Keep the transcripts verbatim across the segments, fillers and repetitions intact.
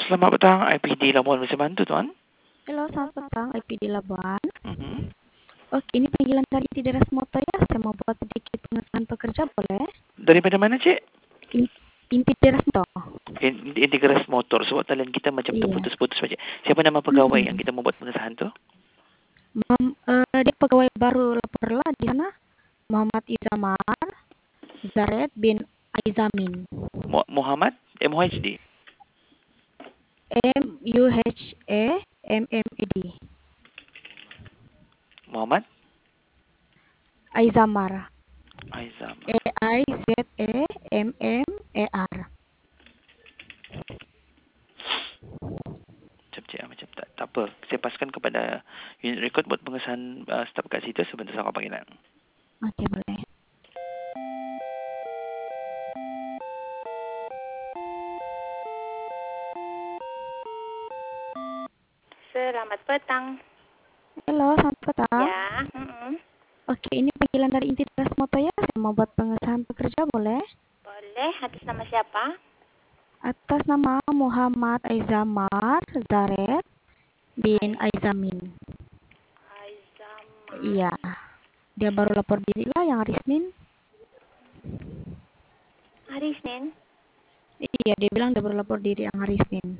selamat petang. I P D Labuan bisa bantu, Tuan? Halo, selamat petang, I P D Labuan. Mm-hmm. Oke, ini panggilan dari Intideras Motor ya. Saya mau buat sedikit pengesahan pekerja, boleh? Daripada mana, Cik? In- Intideras Motor. In- Integras Motor. Sebab talian kita macam Iya. terputus-putus, Cik. Siapa nama pegawai Mm-mm. yang kita mau buat pengesahan tu? Mam, eh, dia pegawai baru lapor lah di sana. Muhammad Izamar Zared bin Aizamin. Mu- Muhammad M H D. M U H A M M E D. Muhammad Aizamar. Aizam. A I Z E M M E R. Macam Cik, macam tak, tak apa. Saya paskan kepada unit record buat pengesahan uh, staf kat situ sebentar saya panggilan. Oke, boleh. Selamat petang. Halo, selamat petang. Ya. Mm-mm. Oke, ini panggilan dari Intideras Motor ya. Saya mau buat pengesahan pekerja, boleh? Boleh. Atas nama siapa? Atas nama Muhammad Aizamar Zared bin Aizamin. Aizamar. Iya, dia baru lapor diri lah yang hari Senin. Hari Senin. Iya, dia bilang dia baru lapor diri yang hari Senin.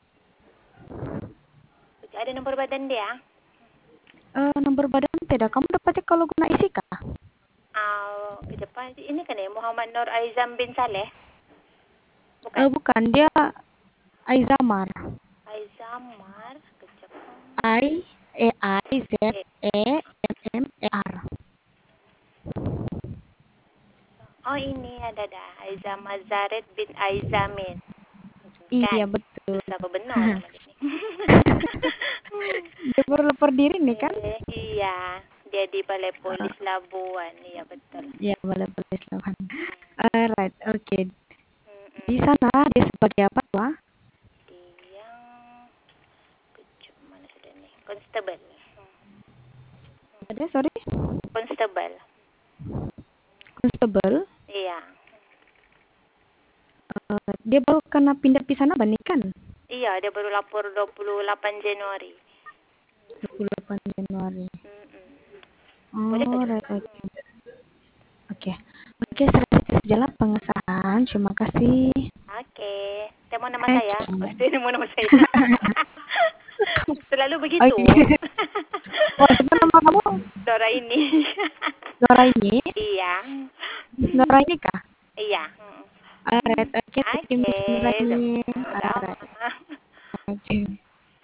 Ada nomor badan dia? Eh, nomor badan tidak. Kamu dapat cek kalau guna isi kah? Uh, di depan ini kan ya Muhammad Nur Aizam bin Saleh. Bukan. Eh, bukan, dia Aizamar. Aizamar. Kejap. I E I Z E M M E R. Oh, ini ada dah. Aizamar Zared bin Aizamin. Iya, Kan? betul. Apa benar nama dia ni? Dia baru lapor diri nih kan? Eh, iya. Dia di Balai Polis Labuan. Iya, betul. Iya, boleh boleh silakan. Alright, oke. Okay. Mm-mm. Di sana dia sebagai apa, Wah? Dia kejap mana sudah ni? Constable. Ada, sorry? Constable. Constable. Iya. Uh, dia baru kena pindah di sana nih kan? Iya, dia baru lapor dua puluh lapan Januari. dua puluh delapan Januari. Mm-mm. Oh, Boleh ke? right, oke. Okay. Oke. Okay. Oke, okay, selesai sejalan pengesahan. Terima kasih. Oke. Temu nama Okay. saya. Pasti temu nama saya. Selalu begitu. Okay. Oh, siapa nama kamu? Dora ini. Dora ini? Iya. Dora ini kah? Iya. Alright, oke. Okay. Oke. Dora ini. Alright. Oke. Okay.